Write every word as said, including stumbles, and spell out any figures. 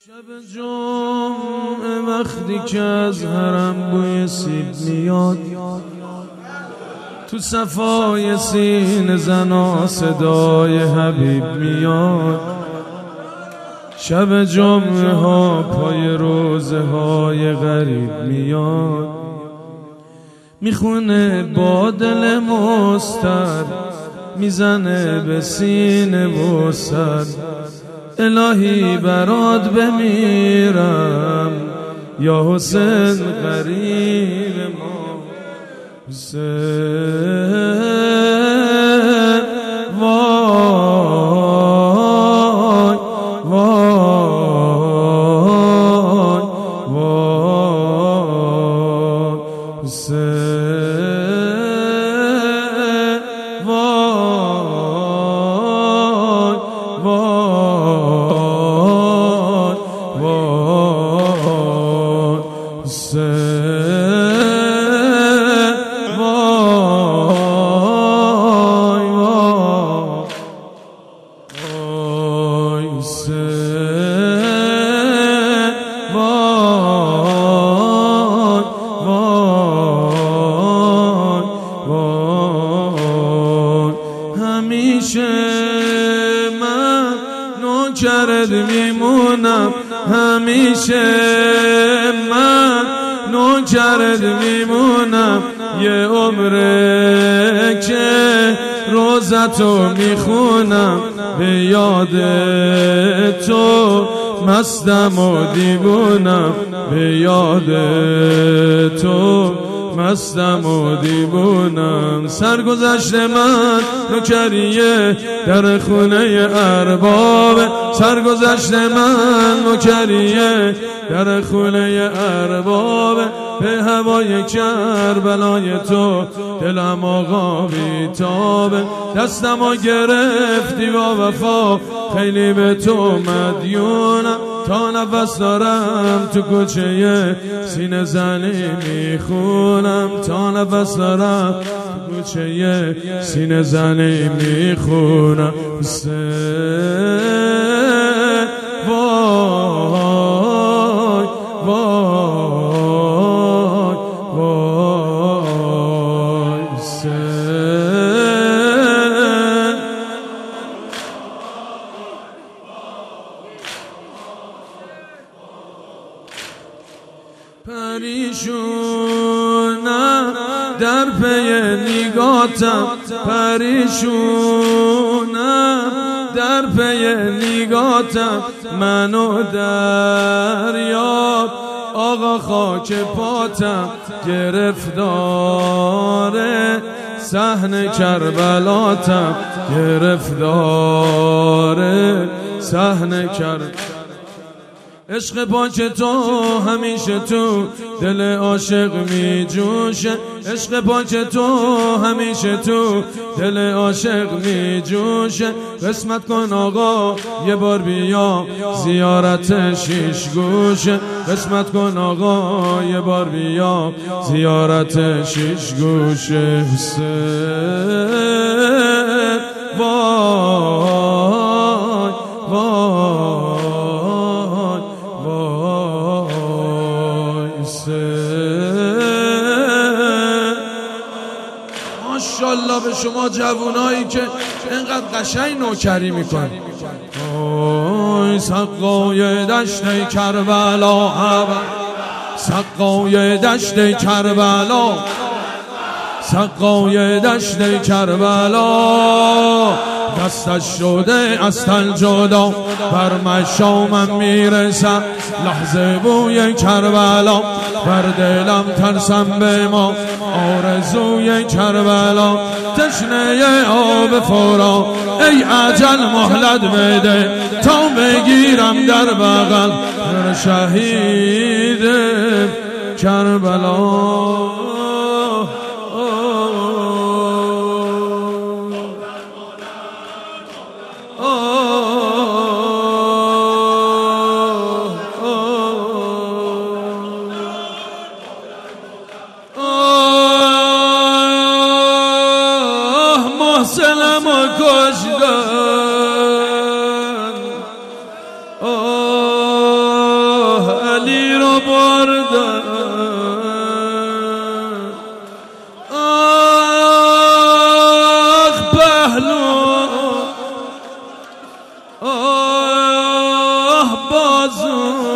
شب جمعه وقتی که از حرم بوی سیب میاد، تو صفای سینه زنا صدای حبیب میاد. شب جمعه ها پای روزه های غریب میاد، میخونه با دل مستر، میزنه به سینه و سر. الهی برات بمیرم یا حسین قریب ما. حسین وای وای وای حسین وای وای وای حسین وای وای حسین وای وای وای. همیشه من نوکرت میمونم، همیشه من نوکرت میمونم. یه عمره که روزتو میخونم، به یاد تو مستم و دیوونم، به یاد تو مستم و دیوونم. سرگذشت من نوکریه در خونه ارباب، سرگذشت من نوکریه در خونه ارباب. به هوای کربلای تو دلم آقا بیتابه، دستمو گرفتی با وفا، خیلی به تو مدیونم. تا نفس دارم تو کوچه سینه زنی میخونم، تا نفس دارم تو کوچه سینه زنی میخونم. حسین وای وای وای حسین پریشونم در پی نگاتم، پریشونم در پی نگاتم. منو دریاب آقا خاک پاتم، گرفتار صحن کربلاتم، گرفتار صحن کربلاتم. عشق پاک تو همیشه تو دل عاشق می جوشه، عشق پاک تو همیشه تو دل عاشق می جوشه. قسمت کن آقا یه بار بیا زیارت شیش گوشه، قسمت کن آقا یه بار بیا زیارت شیش گوشه. حسین وای وای ماشاءالله به شما جوانایی که اینقدر قشنگ نوکری میکنن. اوی سقای دشت کربلا، سقای دشت کربلا، سقای دشت کربلا. دستش شده از تن جدا، بر مشامم میرسم لحظه بوی کربلا. بر دلم ترسم به ما آرزوی کربلا. تشنه آب فورا ای اجل مهلت بده، تا بگیرم در بغل شهید کربلا. محسنم و کشتن، بازو